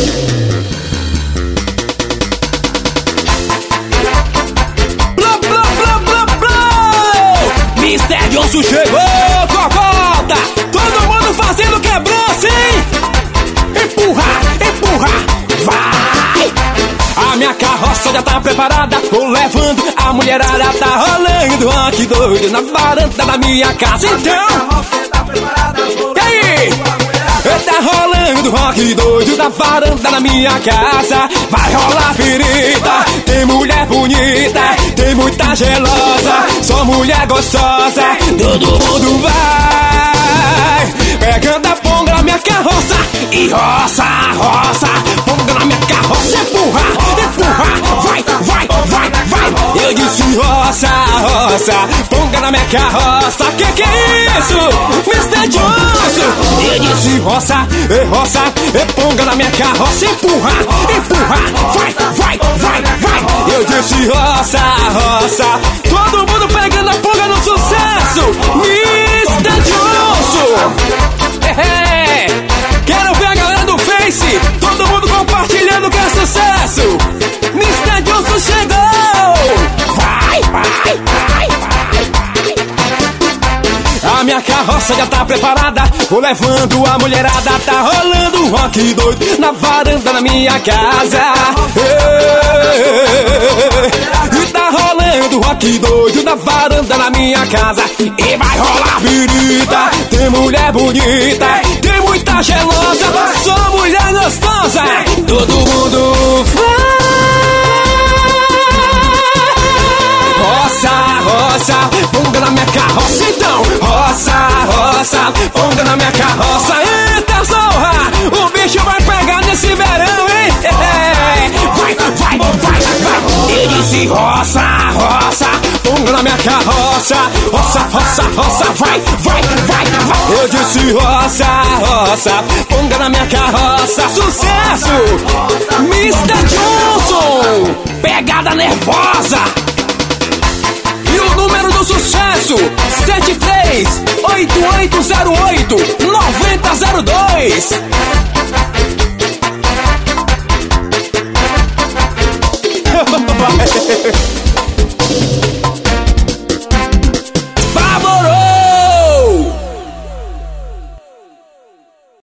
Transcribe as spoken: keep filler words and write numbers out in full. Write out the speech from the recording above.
Blá, blá, blá, blá, blá. mister Johnson chegou, cocota. Todo mundo fazendo quebrança, hein? Empurra, empurra, vai! A minha carroça já tá preparada, tô levando a mulherada, tá rolando rock doido na varanda da minha casa. Então, e aí? Tá rolando rock doido na varanda da minha casa. Vai rolar pirita, tem mulher bonita, tem muita gelosa, só mulher gostosa. Todo mundo vai pegando a ponga na minha carroça e roça, roça, ponga na minha carroça, empurra, empurra, vai, vai, vai, vai. Eu disse roça, roça, ponga na minha carroça. Que que é isso, mister Johnson? Eu disse roça, e roça, e ponga na minha carroça, empurra, empurra, vai, vai, vai, vai. Eu disse roça, roça, todo mundo pegando a ponga no sucesso, mister Johnson. É, quero ver a galera do Face, todo mundo compartilhando que é sucesso. mister Johnson chegou. Vai, vai, vai, vai, vai. A minha carroça já tá preparada, vou levando a mulherada, tá rolando rock doido na varanda da minha casa. E tá rolando rock doido na varanda da minha casa. E vai rolar birita, tem mulher bonita, tem muita gelosa, só mulher gostosa. Todo mundo vai. Roça, roça, ponga na minha carroça então. Roça, roça, ponga na minha carroça. Eita zorra, o bicho vai pegar nesse verão, hein? Vai, vai, vai, vai. Eu disse roça, roça, ponga na minha carroça. Roça, roça, roça, vai, vai, vai, vai. Eu disse roça, roça, ponga na minha carroça. Sucesso, mister Johnson, pegada nervosa. E o número do sucesso, sete três oito oito zero oito nove zero zero dois.